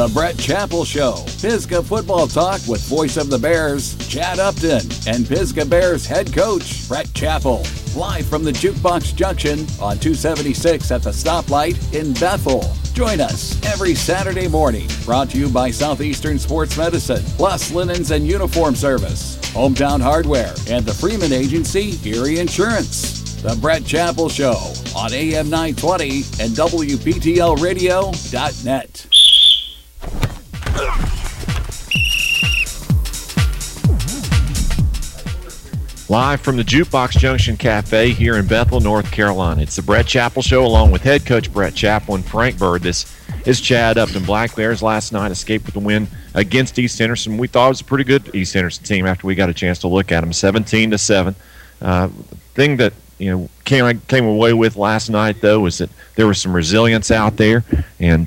The Brett Chappell Show. Pisgah football talk with voice of the Bears, Chad Upton, and Pisgah Bears head coach, Brett Chappell. Live from the Jukebox Junction on 276 at the stoplight in Bethel. Join us every Saturday morning. Brought to you by Southeastern Sports Medicine, Plus Linens and Uniform Service, Hometown Hardware, and the Freeman Agency, Erie Insurance. The Brett Chappell Show on AM 920 and WPTLradio.net. Live from the Jukebox Junction Cafe here in Bethel, North Carolina. It's the Brett Chappell Show along with head coach Brett Chappell and Frank Bird. This is Chad Upton. Black Bears last night escaped with a win against East Henderson. We thought it was a pretty good East Henderson team after we got a chance to look at them, 17-7. Thing that came away with last night, though, was that there was some resilience out there. And,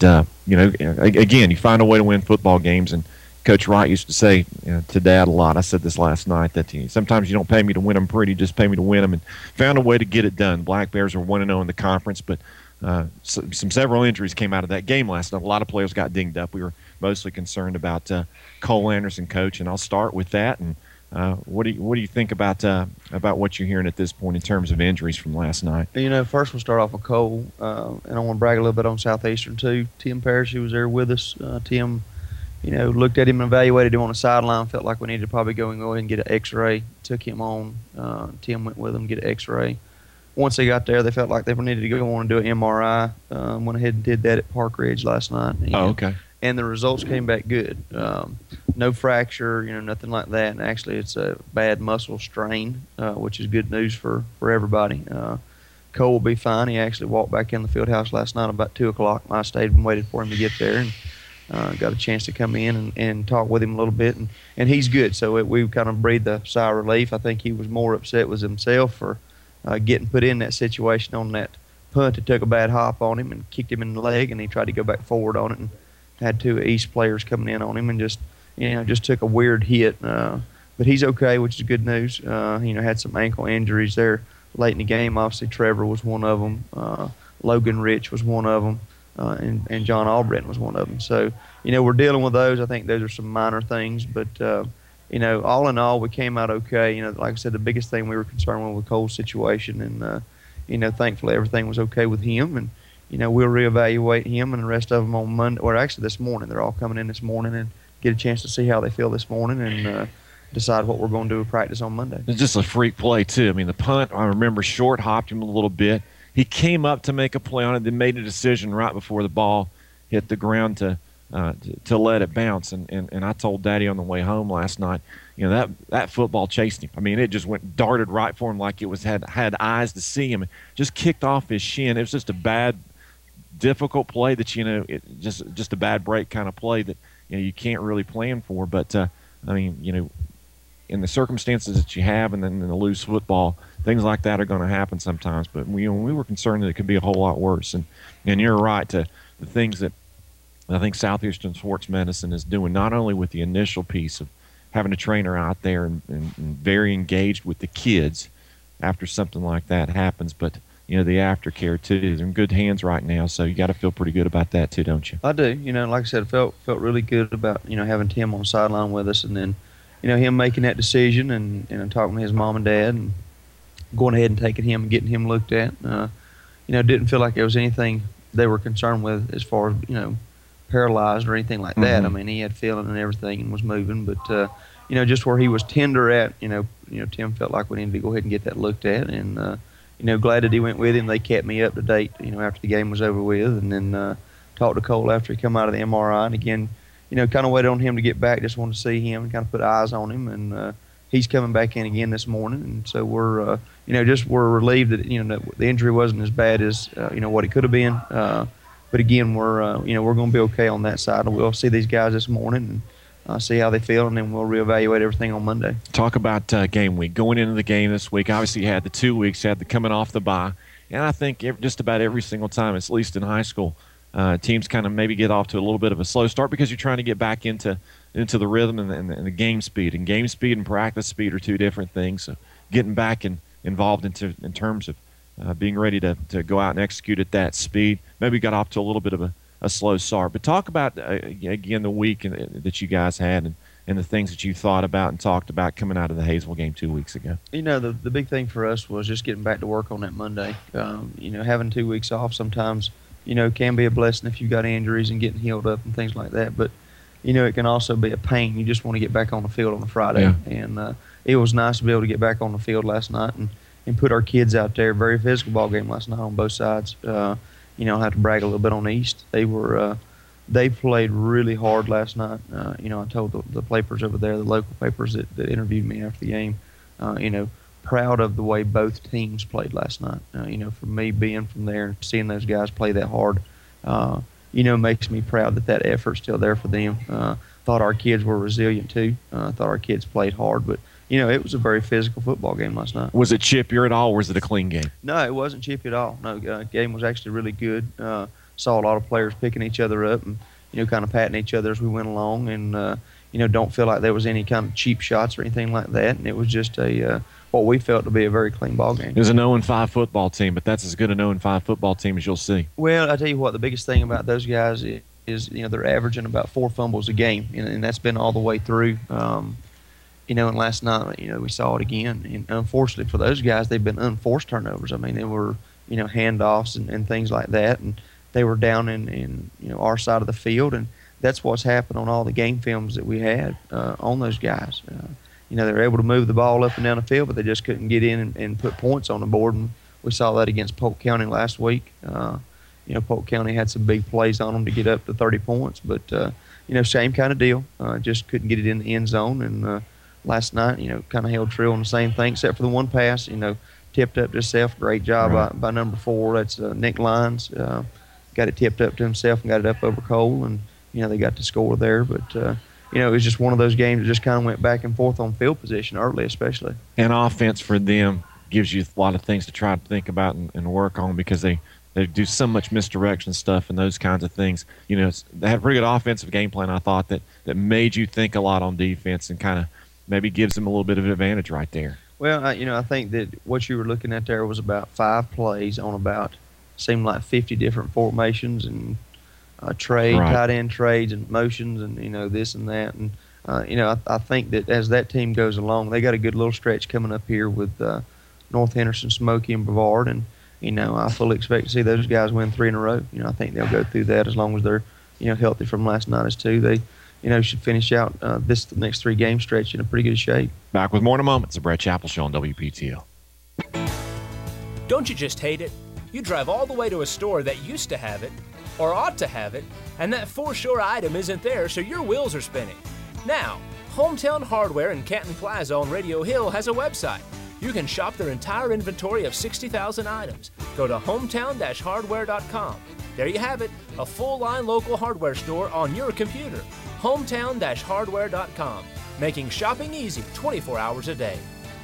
again, you find a way to win football games. And Coach Wright used to say to Dad a lot, I said this last night, that sometimes you don't pay me to win them pretty, just pay me to win them, and found a way to get it done. Black Bears are 1-0 in the conference, but several injuries came out of that game last night. A lot of players got dinged up. We were mostly concerned about Cole Anderson, Coach, and I'll start with that. And what do you think about what you're hearing at this point in terms of injuries from last night? First we'll start off with Cole, and I want to brag a little bit on Southeastern too. Tim Parrish, who was there with us, Tim, looked at him and evaluated him on the sideline. Felt like we needed to probably go ahead and get an X-ray. Took him on. Tim went with him, get an X-ray. Once they got there, they felt like they needed to go on and do an MRI. Went ahead and did that at Park Ridge last night. Okay. And the results came back good. No fracture, nothing like that. And actually, it's a bad muscle strain, which is good news for everybody. Cole will be fine. He actually walked back in the field house last night about 2 o'clock. I stayed and waited for him to get there, and got a chance to come in and talk with him a little bit. And he's good. So we kind of breathed a sigh of relief. I think he was more upset with himself for getting put in that situation on that punt that took a bad hop on him and kicked him in the leg, and he tried to go back forward on it and had 2 East players coming in on him and just took a weird hit. But he's okay, which is good news. Had some ankle injuries there late in the game. Obviously, Trevor was one of them. Logan Rich was one of them. And John Albritton was one of them. So, we're dealing with those. I think those are some minor things. But, all in all, we came out okay. Like I said, the biggest thing we were concerned with Cole's situation. And, thankfully everything was okay with him. And, we'll reevaluate him and the rest of them on Monday. Or actually this morning. They're all coming in this morning and get a chance to see how they feel this morning and decide what we're going to do with practice on Monday. It's just a freak play, too. I mean, the punt, I remember, short hopped him a little bit. He came up to make a play on it, then made a decision right before the ball hit the ground to let it bounce. And I told Daddy on the way home last night, that football chased him. I mean, it just darted right for him like it had eyes to see him. It just kicked off his shin. It was just a bad, difficult play that just a bad break kind of play that you can't really plan for. But in the circumstances that you have, and then in the loose football, things like that are going to happen sometimes. But we were concerned that it could be a whole lot worse. And you're right, to the things that I think Southeastern Sports Medicine is doing, not only with the initial piece of having a trainer out there and very engaged with the kids after something like that happens, but the aftercare too. They're in good hands right now, so you got to feel pretty good about that too, don't you? I do. Like I said, I felt really good about having Tim on the sideline with us, and then him making that decision and talking to his mom and dad and going ahead and taking him and getting him looked at. Didn't feel like there was anything they were concerned with as far as paralyzed or anything like that. Mm-hmm. I mean, he had feeling and everything and was moving, but just where he was tender at, Tim felt like we needed to go ahead and get that looked at, and glad that he went with him. They kept me up to date, after the game was over with, and then talked to Cole after he come out of the MRI, and again, kind of waited on him to get back. Just wanted to see him and kind of put eyes on him, and he's coming back in again this morning, and so we're we're relieved that the injury wasn't as bad as what it could have been. But again, we're going to be okay on that side, and we'll see these guys this morning and see how they feel, and then we'll reevaluate everything on Monday. Talk about game week. Going into the game this week, obviously you had the 2 weeks, you had the coming off the bye, and I think just about every single time, at least in high school, teams kind of maybe get off to a little bit of a slow start because you're trying to get back into the rhythm and the game speed. And game speed and practice speed are two different things. So getting back involved in terms of being ready to go out and execute at that speed. Maybe got off to a little bit of a a slow start. But talk about, again, the week that you guys had and the things that you thought about and talked about coming out of the Hayesville game 2 weeks ago. The big thing for us was just getting back to work on that Monday. Having 2 weeks off sometimes, can be a blessing if you've got injuries and getting healed up and things like that. But, it can also be a pain. You just want to get back on the field on a Friday. Yeah. And it was nice to be able to get back on the field last night and put our kids out there. Very physical ball game last night on both sides. I have to brag a little bit on the East. They played really hard last night. I told the papers over there, the local papers that interviewed me after the game, proud of the way both teams played last night. For me being from there and seeing those guys play that hard, makes me proud that effort's still there for them. Thought our kids were resilient too. Thought our kids played hard, but it was a very physical football game last night. Was it chippy at all, or was it a clean game? No, it wasn't chippy at all. No, game was actually really good. Saw a lot of players picking each other up and, kind of patting each other as we went along and, don't feel like there was any kind of cheap shots or anything like that. And it was just what we felt to be a very clean ball game. It was an 0-5 football team, but that's as good an 0-5 football team as you'll see. Well, I tell you what, the biggest thing about those guys is they're averaging about 4 fumbles a game, and that's been all the way through. And last night, we saw it again. And unfortunately for those guys, they've been unforced turnovers. I mean, they were, handoffs and things like that. And they were down in our side of the field. And that's what's happened on all the game films that we had on those guys. They were able to move the ball up and down the field, but they just couldn't get in and put points on the board. And we saw that against Polk County last week. Polk County had some big plays on them to get up to 30 points. But, same kind of deal. Just couldn't get it in the end zone. And last night, kind of held true on the same thing, except for the one pass, tipped up to himself. Great job by number 4. That's Nick Lyons. Got it tipped up to himself and got it up over Cole. And, they got to score there. But, it was just one of those games that just kind of went back and forth on field position early especially. And offense for them gives you a lot of things to try to think about and work on because they do so much misdirection stuff and those kinds of things. They had a pretty good offensive game plan, I thought, that made you think a lot on defense and kind of maybe gives them a little bit of an advantage right there. Well, I think that what you were looking at there was about 5 plays on seemed like 50 different formations and tight end trades and motions and, this and that. And, I think that as that team goes along, they got a good little stretch coming up here with North Henderson, Smoky, and Brevard. And, I fully expect to see those guys win 3 in a row. I think they'll go through that as long as they're, healthy from last night as too. They, should finish out this next 3-game stretch in a pretty good shape. Back with more in a moment. It's the Brett Chappell Show on WPTL. Don't you just hate it? You drive all the way to a store that used to have it, or ought to have it, and that for sure item isn't there, so your wheels are spinning. Now, Hometown Hardware in Canton Plaza on Radio Hill has a website. You can shop their entire inventory of 60,000 items. Go to hometown-hardware.com. There you have it, a full-line local hardware store on your computer. hometown-hardware.com, making shopping easy 24 hours a day.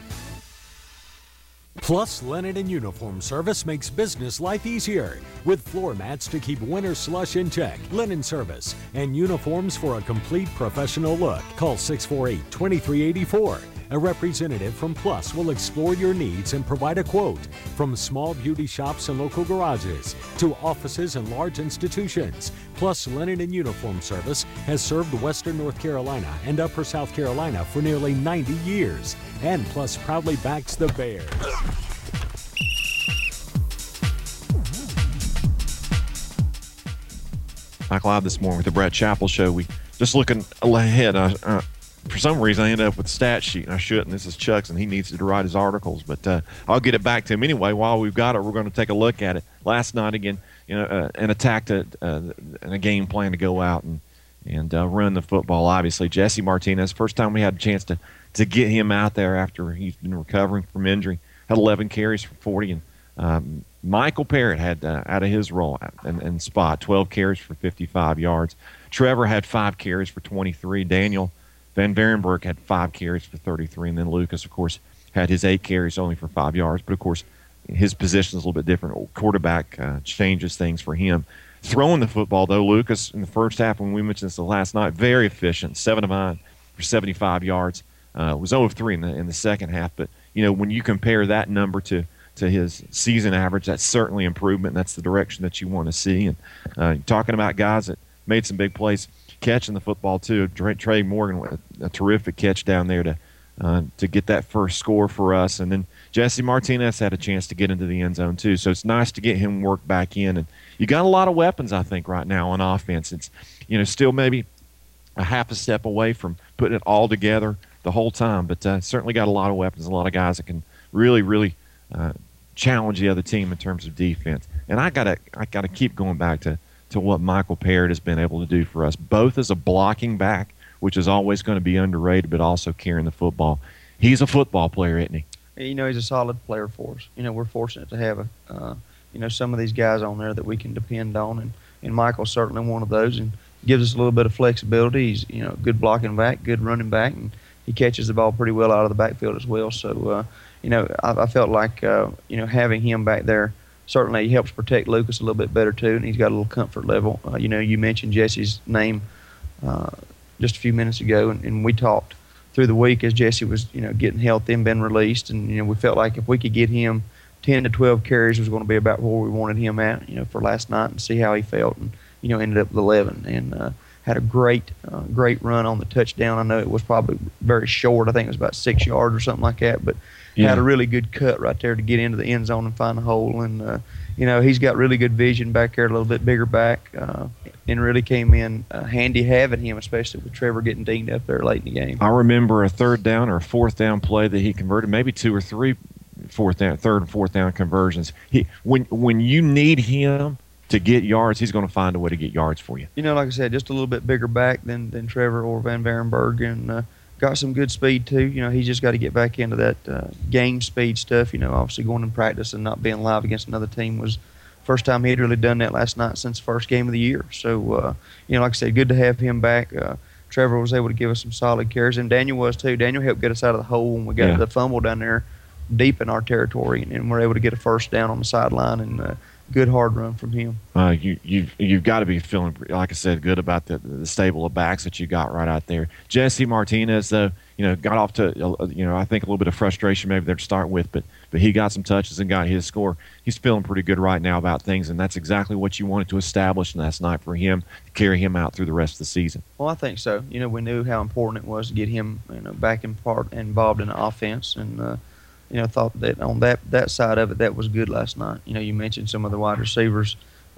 Plus, Linen and Uniform Service makes business life easier with floor mats to keep winter slush in check, linen service, and uniforms for a complete professional look. Call 648-2384. A representative from Plus will explore your needs and provide a quote. From small beauty shops and local garages to offices and large institutions, Plus Linen and Uniform Service has served Western North Carolina and Upper South Carolina for nearly 90 years. And Plus proudly backs the Bears. Back live this morning with the Brett Chappell Show. We just looking ahead. For some reason, I ended up with a stat sheet, and I shouldn't. This is Chuck's, and he needs to write his articles. But I'll get it back to him anyway. While we've got it, we're going to take a look at it. Last night, again, an attack and a game plan to go out and run the football. Obviously, Jesse Martinez, first time we had a chance to get him out there after he's been recovering from injury, had 11 carries for 40. And Michael Parrott had out of his role and spot 12 carries for 55 yards. Trevor had 5 carries for 23. Daniel Van Varenberg had 5 carries for 33, and then Lucas, of course, had his 8 carries only for 5 yards. But, of course, his position is a little bit different. Quarterback changes things for him. Throwing the football, though, Lucas, in the first half, when we mentioned this last night, very efficient, 7 of 9 for 75 yards. Was 0 of 3 in the second half. But, when you compare that number to to his season average. That's certainly improvement. That's the direction that you want to see. And talking about guys that made some big plays catching the football too. Trey Morgan with a terrific catch down there to get that first score for us. And then Jesse Martinez had a chance to get into the end zone too. So it's nice to get him work back in. And you got a lot of weapons, I think, right now on offense. It's, still maybe a half a step away from putting it all together the whole time, but certainly got a lot of weapons, a lot of guys that can really, really challenge the other team in terms of defense. And I gotta keep going back to what Michael Parrott has been able to do for us, both as a blocking back, which is always going to be underrated, but also carrying the football. He's a football player, isn't he? He's a solid player for us. We're fortunate to have some of these guys on there that we can depend on, and Michael's certainly one of those, and gives us a little bit of flexibility. He's good blocking back, good running back, and he catches the ball pretty well out of the backfield as well. So I felt like having him back there certainly helps protect Lucas a little bit better too, and he's got a little comfort level. You mentioned Jesse's name just a few minutes ago, and we talked through the week as Jesse was getting healthy and been released, and we felt like if we could get him 10 to 12 carries was going to be about where we wanted him at for last night, and see how he felt, and ended up with 11 and had a great run on the touchdown. I know it was probably very short. I think it was about 6 yards or something like that, but had a really good cut right there to get into the end zone and find a hole. And he's got really good vision back there, a little bit bigger back, and really came in handy having him, especially with Trevor getting dinged up there late in the game. I remember a third down or a fourth down play that he converted, maybe 2 or 3 third and fourth down conversions. When you need him to get yards, he's going to find a way to get yards for you. Like I said, just a little bit bigger back than Trevor or Van Varenberg, and got some good speed too. He's just got to get back into that game speed stuff. Obviously going in practice and not being live against another team was first time he'd really done that last night since the first game of the year. So, like I said, good to have him back. Trevor was able to give us some solid carries, and Daniel was too. Daniel helped get us out of the hole when we got the fumble down there deep in our territory, and we're able to get a first down on the sideline, and good hard run from him. You've got to be feeling, like I said, good about the stable of backs that you got right out there. Jesse Martinez, though, got off to I think a little bit of frustration maybe there to start with, but he got some touches and got his score. He's feeling pretty good right now about things, and that's exactly what you wanted to establish last night for him to carry him out through the rest of the season. Well, I think so. We knew how important it was to get him back involved in the offense, and thought that on that side of it, that was good last night. You mentioned some of the wide receivers.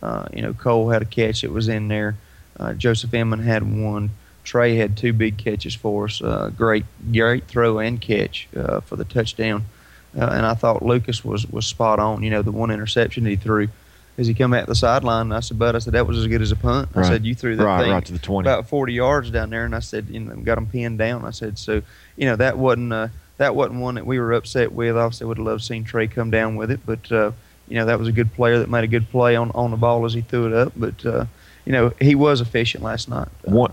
Cole had a catch that was in there. Joseph Inman had one. Trey had 2 big catches for us. Great throw and catch for the touchdown. And I thought Lucas was spot on. The one interception he threw as he come at the sideline. I said, Bud, that was as good as a punt. I said, you threw that thing right to the 20. About 40 yards down there. And I said, got him pinned down. I said, so, that wasn't one that we were upset with. Obviously, would have loved seeing Trey come down with it, but that was a good player that made a good play on the ball as he threw it up. But he was efficient last night.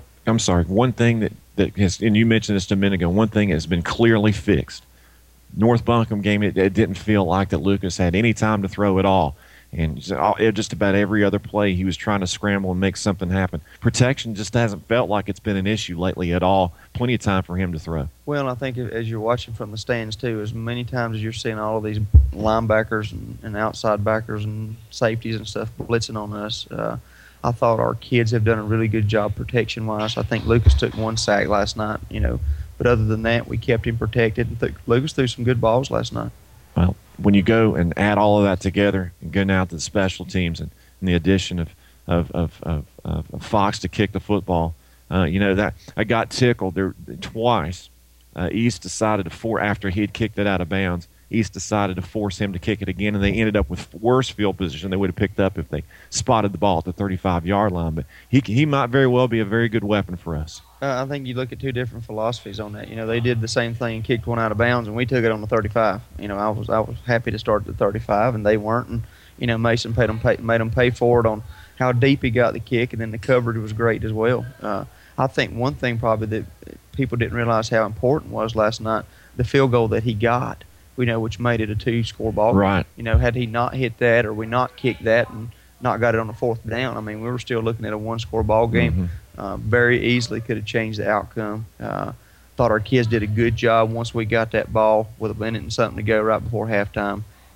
One thing that has, and you mentioned this a minute ago, one thing has been clearly fixed. North Buncombe game, it didn't feel like that Lucas had any time to throw at all. And just about every other play, he was trying to scramble and make something happen. Protection just hasn't felt like it's been an issue lately at all. Plenty of time for him to throw. Well, I think as you're watching from the stands, too, as many times as you're seeing all of these linebackers and outside backers and safeties and stuff blitzing on us, I thought our kids have done a really good job protection-wise. I think Lucas took 1 sack last night, but other than that, we kept him protected. And Lucas threw some good balls last night. Well, when you go and add all of that together and go now to the special teams and the addition of Fox to kick the football, that I got tickled there twice. East decided after he had kicked it out of bounds, East decided to force him to kick it again, and they ended up with worse field position they would have picked up if they spotted the ball at the 35-yard line. But he might very well be a very good weapon for us. I think you look at 2 different philosophies on that. They did the same thing and kicked one out of bounds, and we took it on the 35. I was happy to start at the 35, and they weren't. And Mason made them pay for it on how deep he got the kick, and then the coverage was great as well. I think one thing probably that people didn't realize how important was last night, the field goal that he got, which made it a 2-score ball game. Right. Had he not hit that or we not kicked that and not got it on the 4th down, we were still looking at a 1-score ball game. Very easily could have changed the outcome. Thought our kids did a good job once we got that ball with a minute and something to go right before halftime.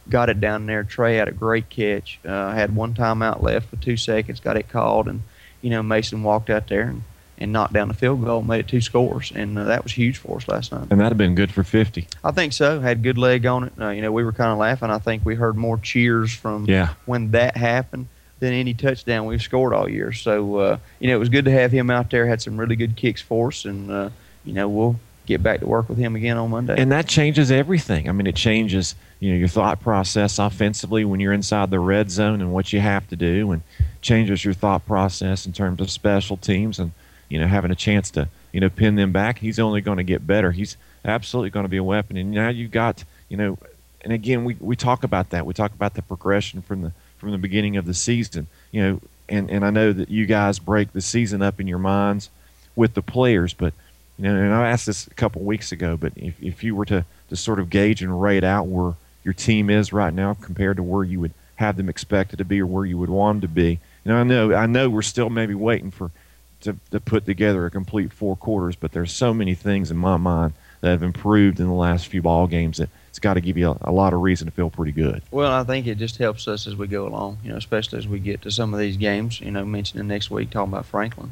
got it down there. Trey had a great catch. Had one timeout left with 2 seconds, got it called, and Mason walked out there and knocked down the field goal, made it 2 scores, and that was huge for us last night. And that'd have been good for 50. I think so. Had good leg on it. We were kind of laughing. I think we heard more cheers from when that happened than any touchdown we've scored all year. So, it was good to have him out there. Had some really good kicks for us, and, we'll get back to work with him again on Monday. And that changes everything. I mean, it changes, your thought process offensively when you're inside the red zone and what you have to do, and changes your thought process in terms of special teams and, having a chance to, pin them back. He's only going to get better. He's absolutely going to be a weapon. And now you've got, and again, we talk about that. We talk about the progression from the beginning of the season, and I know that you guys break the season up in your minds with the players, but, and I asked this a couple weeks ago, but if you were to sort of gauge and rate out where your team is right now compared to where you would have them expected to be or where you would want them to be, I know we're still maybe waiting to put together a complete 4 quarters, but there's so many things in my mind that have improved in the last few ball games that it's got to give you a lot of reason to feel pretty good. Well, I think it just helps us as we go along, especially as we get to some of these games, mentioning next week, talking about Franklin.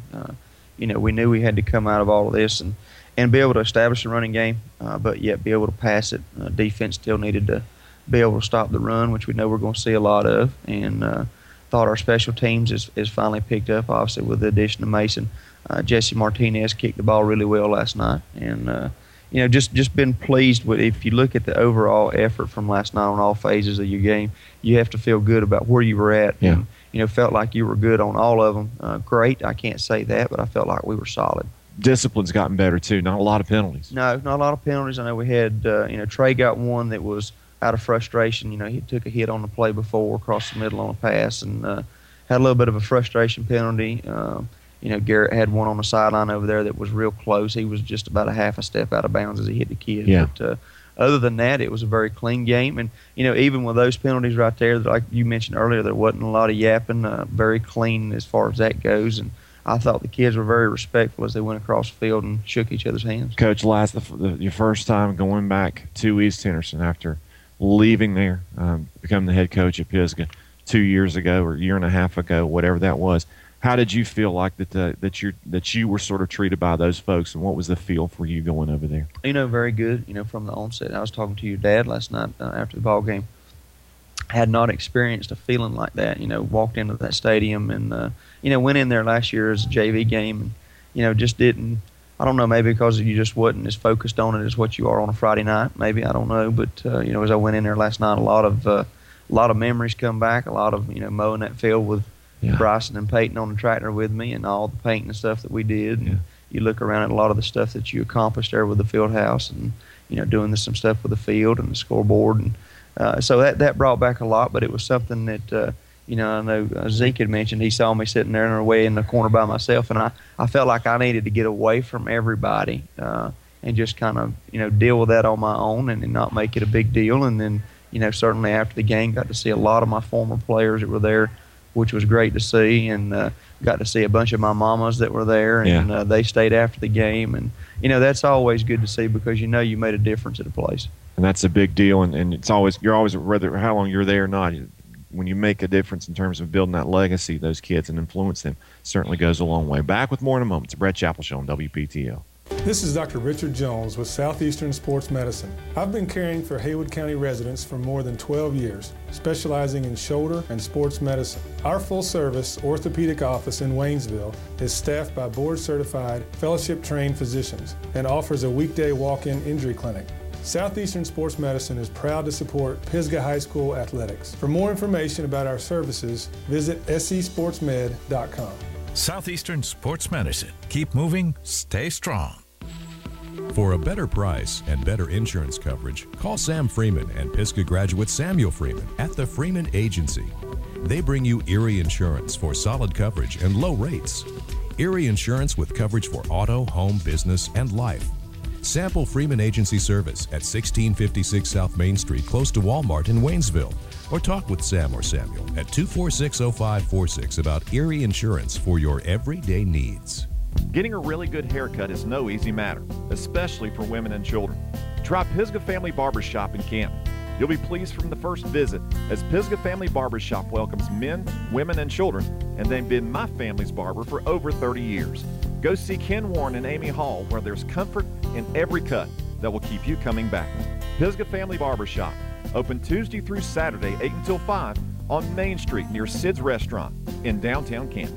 We knew we had to come out of all of this and be able to establish a running game, but yet be able to pass it. Defense still needed to be able to stop the run, which we know we're going to see a lot of, and thought our special teams is finally picked up, obviously, with the addition of Mason. Jesse Martinez kicked the ball really well last night, and just been pleased with. If you look at the overall effort from last night on all phases of your game, you have to feel good about where you were at. Yeah. And, felt like you were good on all of them. Great, I can't say that, but I felt like we were solid. Discipline's gotten better too. Not a lot of penalties. No, not a lot of penalties. I know we had, Trey got one that was out of frustration. He took a hit on the play before, across the middle on a pass, and had a little bit of a frustration penalty. Garrett had one on the sideline over there that was real close. He was just about a half a step out of bounds as he hit the kid. Yeah. But other than that, it was a very clean game. And, even with those penalties right there, like you mentioned earlier, there wasn't a lot of yapping, very clean as far as that goes. And I thought the kids were very respectful as they went across the field and shook each other's hands. Coach, your first time going back to East Henderson after leaving there, becoming the head coach at Pisgah 2 years ago or a year and a half ago, whatever that was. How did you feel like that you were sort of treated by those folks, and what was the feel for you going over there? Very good. From the onset, I was talking to your dad last night after the ball game. Had not experienced a feeling like that. Walked into that stadium and went in there last year as a JV game, and just didn't. I don't know, maybe because you just wasn't as focused on it as what you are on a Friday night. Maybe, I don't know, but as I went in there last night, a lot of memories come back. A lot of mowing that field with. Yeah. Bryson and Peyton on the tractor with me, and all the painting and stuff that we did. And you look around at a lot of the stuff that you accomplished there with the field house, and doing some stuff with the field and the scoreboard, and so that brought back a lot. But it was something that I know Zeke had mentioned. He saw me sitting there way in the corner by myself, and I felt like I needed to get away from everybody and just kind of deal with that on my own and not make it a big deal. And then certainly after the game, got to see a lot of my former players that were there, which was great to see, and got to see a bunch of my mamas that were there, and they stayed after the game. And, that's always good to see because you made a difference at a place. And that's a big deal, and you're always, whether how long you're there or not, when you make a difference in terms of building that legacy, those kids, and influence them, certainly goes a long way. Back with more in a moment. It's the Brett Chappell Show on WPTL. This is Dr. Richard Jones with Southeastern Sports Medicine. I've been caring for Haywood County residents for more than 12 years, specializing in shoulder and sports medicine. Our full-service orthopedic office in Waynesville is staffed by board-certified, fellowship-trained physicians and offers a weekday walk-in injury clinic. Southeastern Sports Medicine is proud to support Pisgah High School athletics. For more information about our services, visit sesportsmed.com. Southeastern Sports Medicine. Keep moving, stay strong. For a better price and better insurance coverage, call Sam Freeman and Pisgah graduate Samuel Freeman at the Freeman Agency. They bring you Erie Insurance for solid coverage and low rates. Erie Insurance with coverage for auto, home, business, and life. Sample Freeman Agency service at 1656 South Main Street, close to Walmart in Waynesville. Or talk with Sam or Samuel at 246-0546 about Erie Insurance for your everyday needs. Getting a really good haircut is no easy matter, especially for women and children. Try Pisgah Family Barbershop in Canton. You'll be pleased from the first visit, as Pisgah Family Barbershop welcomes men, women, and children, and they've been my family's barber for over 30 years. Go see Ken Warren and Amy Hall, where there's comfort in every cut that will keep you coming back. Pisgah Family Barbershop, open Tuesday through Saturday, 8 until 5, on Main Street near Sid's Restaurant in downtown Canton.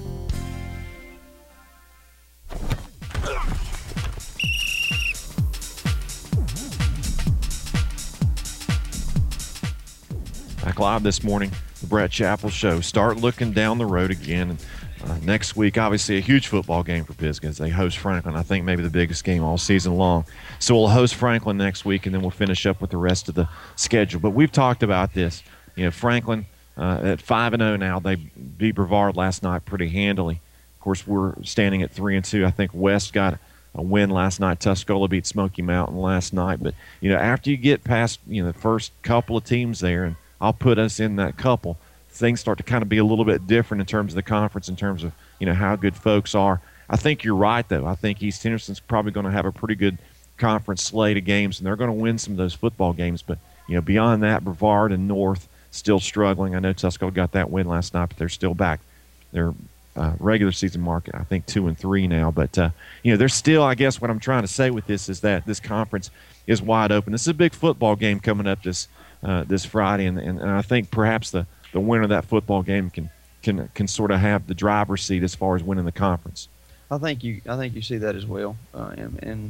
Back live this morning, the Brett Chappell Show. Start looking down the road again. Next week, obviously, a huge football game for Pisgah as they host Franklin. I think maybe the biggest game all season long. So we'll host Franklin next week, and then we'll finish up with the rest of the schedule. But we've talked about this. Franklin at 5-0 now. They beat Brevard last night pretty handily. Of course, we're standing at 3-2. I think West got a win last night. Tuscola beat Smoky Mountain last night. But, after you get past, the first couple of teams there, and I'll put us in that couple, things start to kind of be a little bit different in terms of the conference, in terms of, how good folks are. I think you're right, though. I think East Henderson's probably going to have a pretty good conference slate of games, and they're going to win some of those football games. But, beyond that, Brevard and North still struggling. I know Tuscola got that win last night, but they're still back. Their regular season market, I think, 2-3 now. But, they're still, I guess what I'm trying to say with this is that this conference is wide open. This is a big football game coming up this Friday, and I think perhaps the winner of that football game can sort of have the driver's seat as far as winning the conference. I think you see that as well, and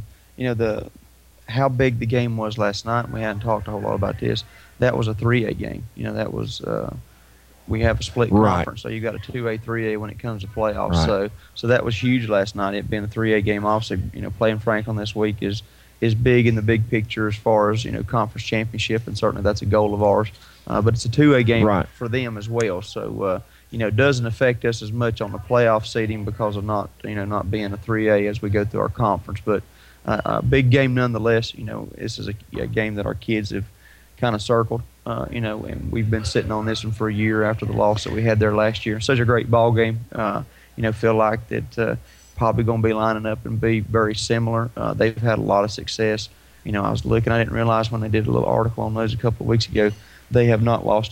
how big the game was last night. And we hadn't talked a whole lot about this. That was a 3A game. That was we have a split conference, so you got a 2A, 3A when it comes to playoffs. Right. So that was huge last night. It being a 3A game, obviously, playing Franklin this week is big in the big picture as far as conference championship, and certainly that's a goal of ours. But it's a 2A game for them as well. So it doesn't affect us as much on the playoff seeding because of not being a 3A as we go through our conference. But a big game nonetheless. This is a game that our kids have kind of circled. And we've been sitting on this one for a year after the loss that we had there last year. Such a great ball game. Feel like that. Probably going to be lining up and be very similar. They've had a lot of success. I was looking, I didn't realize when they did a little article on those a couple of weeks ago, they have not lost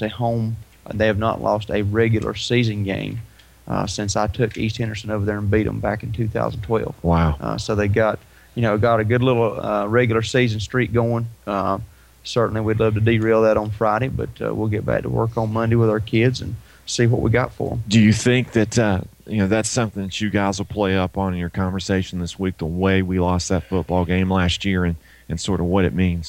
a regular season game since I took East Henderson over there and beat them back in 2012. Wow. So they got a good little regular season streak going. Certainly we'd love to derail that on Friday, but we'll get back to work on Monday with our kids and see what we got for them. Do you think that that's something that you guys will play up on in your conversation this week, the way we lost that football game last year and sort of what it means?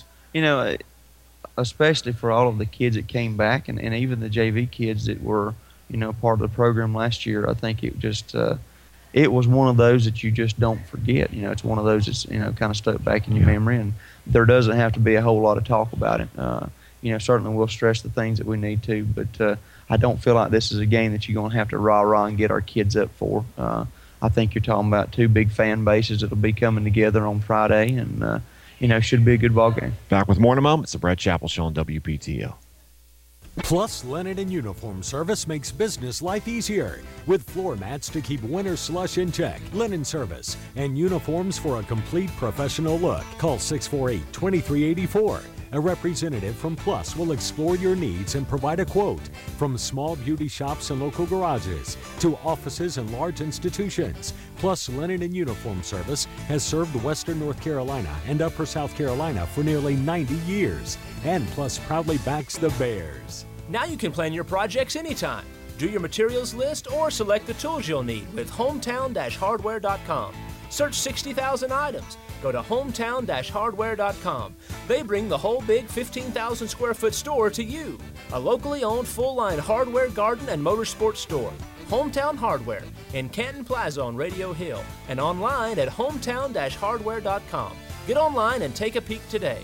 Especially for all of the kids that came back and even the JV kids that were, part of the program last year, I think it just it was one of those that you just don't forget. It's one of those that's, kind of stuck back in your memory, and there doesn't have to be a whole lot of talk about it. Certainly we'll stress the things that we need to, but I don't feel like this is a game that you're going to have to rah-rah and get our kids up for. I think you're talking about two big fan bases that will be coming together on Friday, and, should be a good ball game. Back with more in a moment. It's the Brett Chappell Show on WPTL. Plus, Linen and Uniform Service makes business life easier with floor mats to keep winter slush in check, linen service, and uniforms for a complete professional look. Call 648-2384. A representative from Plus will explore your needs and provide a quote. From small beauty shops and local garages to offices and large institutions, Plus Linen and Uniform Service has served Western North Carolina and Upper South Carolina for nearly 90 years. And Plus proudly backs the Bears. Now you can plan your projects anytime. Do your materials list or select the tools you'll need with hometown-hardware.com. Search 60,000 items. Go to hometown-hardware.com. They bring the whole big 15,000 square foot store to you. A locally owned full-line hardware, garden, and motorsports store. Hometown Hardware in Canton Plaza on Radio Hill and online at hometown-hardware.com. Get online and take a peek today.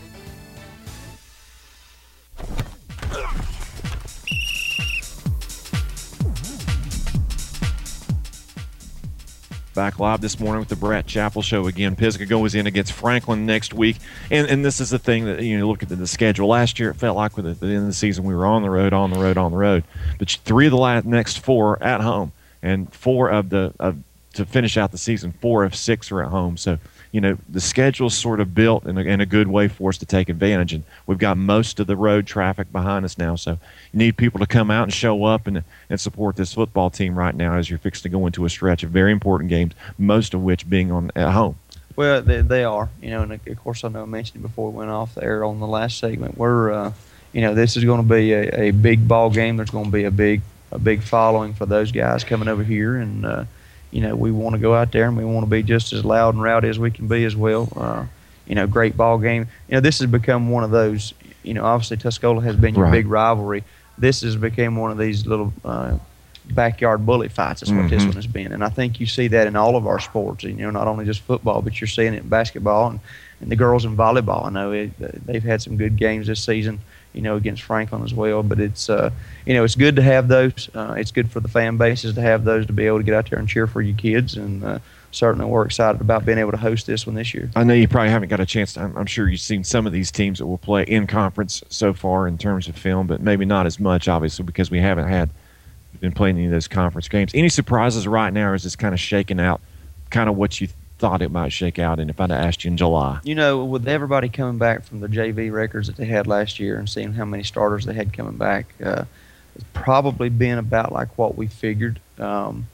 Back live this morning with the Brett Chappell Show again. Pisgah goes in against Franklin next week. And this is the thing that, look at the schedule. Last year it felt like at the end of the season we were on the road. But 3 of the next 4 at home. And 4 of to finish out the season, 4 of 6 are at home. So the schedule's sort of built in a good way for us to take advantage. And we've got most of the road traffic behind us now. So you need people to come out and show up and support this football team right now as you're fixing to go into a stretch of very important games, most of which being at home. Well, they are, and of course I know I mentioned it before we went off the air on the last segment. We're, this is going to be a big ball game. There's going to be a big following for those guys coming over here, and we want to go out there and we want to be just as loud and rowdy as we can be as well. Great ball game. This has become one of those. Obviously Tuscola has been your big rivalry. This has become one of these little backyard bully fights. That's what this one has been, and I think you see that in all of our sports. Not only just football, but you're seeing it in basketball and the girls in volleyball. I know they've had some good games this season, against Franklin as well. But it's it's good to have those. It's good for the fan bases to have those, to be able to get out there and cheer for your kids. And certainly we're excited about being able to host this one this year. I know you probably haven't got a chance. I'm sure you've seen some of these teams that will play in conference so far in terms of film, but maybe not as much, obviously, because we haven't been playing any of those conference games. Any surprises right now, or is this kind of shaking out kind of what you thought it might shake out in if I'd asked you in July? With everybody coming back from the JV records that they had last year and seeing how many starters they had coming back, it's probably been about like what we figured. Felt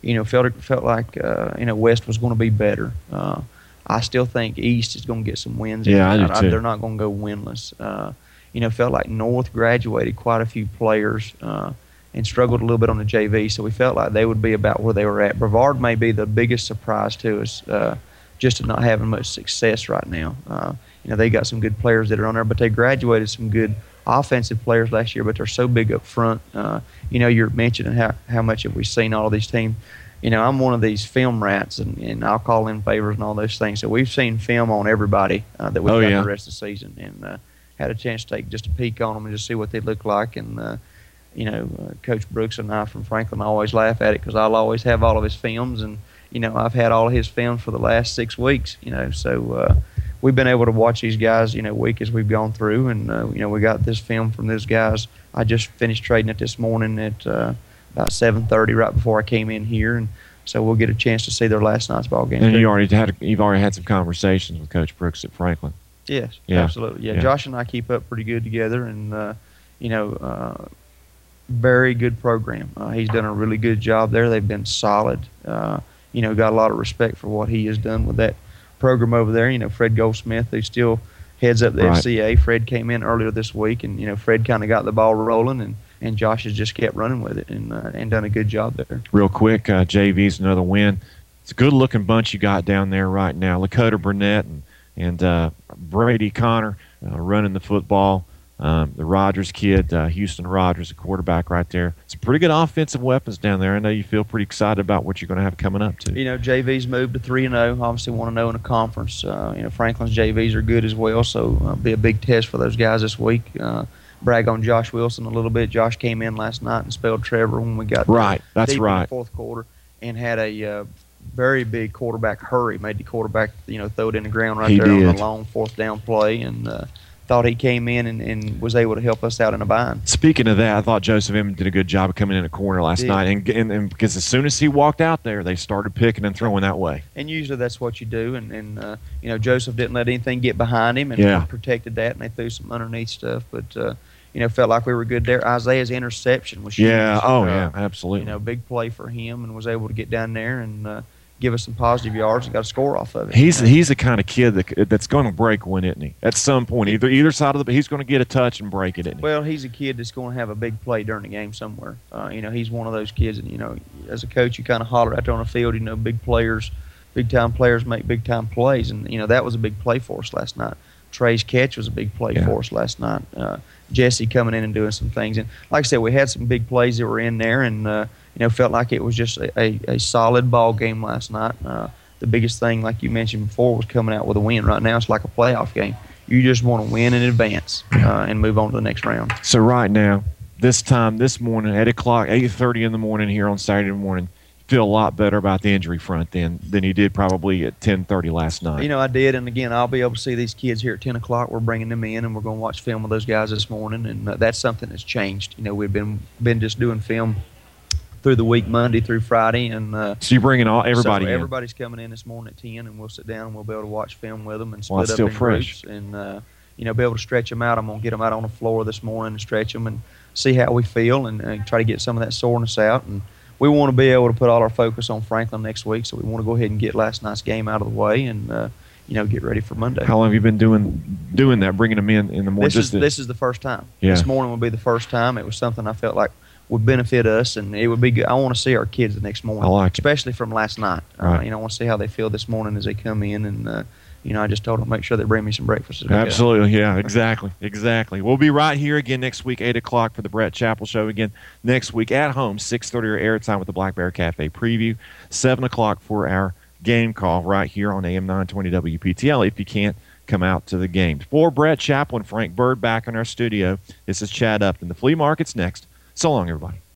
like West was going to be better. I still think East is going to get some wins. Yeah, I do too. They're not going to go winless. Felt like North graduated quite a few players and struggled a little bit on the JV, so we felt like they would be about where they were at. Brevard may be the biggest surprise to us, just to not having much success right now. They got some good players that are on there, but they graduated some good offensive players last year, but they're so big up front. You're mentioning how much have we seen all of these teams. I'm one of these film rats, and I'll call in favors and all those things. So we've seen film on everybody that we've got the rest of the season, and had a chance to take just a peek on them and just see what they look like. And Coach Brooks and I from Franklin always laugh at it because I'll always have all of his films, and I've had all of his films for the last 6 weeks. So we've been able to watch these guys week as we've gone through, and we got this film from those guys. I just finished trading it this morning at about 7:30, right before I came in here, and so we'll get a chance to see their last night's ball game. And you've already had some conversations with Coach Brooks at Franklin. Yes, absolutely. Yeah, Josh and I keep up pretty good together, and very good program. He's done a really good job there. They've been solid. Got a lot of respect for what he has done with that program over there. Fred Goldsmith, who still heads up the FCA. Fred came in earlier this week, and Fred kind of got the ball rolling, and Josh has just kept running with it and done a good job there. Real quick, JV's another win. It's a good-looking bunch you got down there right now. Lakota Burnett and Brady Connor running the football. The Rogers kid, Houston Rogers, a quarterback right there. Some pretty good offensive weapons down there. I know you feel pretty excited about what you're going to have coming up, too. JV's moved to 3-0. Obviously 1-0 in a conference. Franklin's JVs are good as well, so be a big test for those guys this week. Brag on Josh Wilson a little bit. Josh came in last night and spelled Trevor when we got that's deep right. in the fourth quarter, and had a very big quarterback hurry. Made the quarterback throw it in the ground on the long fourth down play, and thought he came in and was able to help us out in a bind. Speaking of that, I thought Joseph Emmett did a good job of coming in a corner last night, and because as soon as he walked out there, they started picking and throwing that way. And usually that's what you do, and Joseph didn't let anything get behind him, and protected that, and they threw some underneath stuff, but felt like we were good there. Isaiah's interception was huge. Absolutely. Big play for him, and was able to get down there and give us some positive yards and got a score off of it. He's the kind of kid that's going to break one, isn't he? At some point, either side of he's going to get a touch and break it, isn't he? Well, he's a kid that's going to have a big play during the game somewhere. He's one of those kids, and as a coach, you kind of holler out there on the field. Big time players make big time plays, and that was a big play for us last night. Trey's catch was a big play for us last night. Jesse coming in and doing some things, and like I said, we had some big plays that were in there, and felt like it was just a solid ball game last night. The biggest thing, like you mentioned before, was coming out with a win. Right now, it's like a playoff game. You just want to win in advance and move on to the next round. So right now, this morning, 8:30 in the morning here on Saturday morning, feel a lot better about the injury front than you did probably at 10:30 last night. I did, and again, I'll be able to see these kids here at 10 o'clock. We're bringing them in, and we're going to watch film with those guys this morning, and that's something that's changed. We've been just doing film through the week, Monday through Friday. And so you're bringing everybody so in? Everybody's coming in this morning at 10, and we'll sit down and we'll be able to watch film with them and split it's up still in fresh. groups and be able to stretch them out. I'm going to get them out on the floor this morning and stretch them and see how we feel and try to get some of that soreness out. And we want to be able to put all our focus on Franklin next week, so we want to go ahead and get last night's game out of the way and get ready for Monday. How long have you been doing that, bringing them in the morning? This is the first time. Yeah. This morning will be the first time. It was something I felt like would benefit us, and it would be good. I want to see our kids the next morning, I like it. Especially from last night. Right. I want to see how they feel this morning as they come in, and I just told them make sure they bring me some breakfast. Absolutely, yeah, exactly. We'll be right here again next week, 8 o'clock for the Brett Chappell Show. Again next week at home, 6:30 or airtime with the Black Bear Cafe preview, 7 o'clock for our game call right here on AM 920 WPTL if you can't come out to the game. For Brett Chappell and Frank Bird back in our studio, this is Chad Upton. The flea market's next. So long, everybody.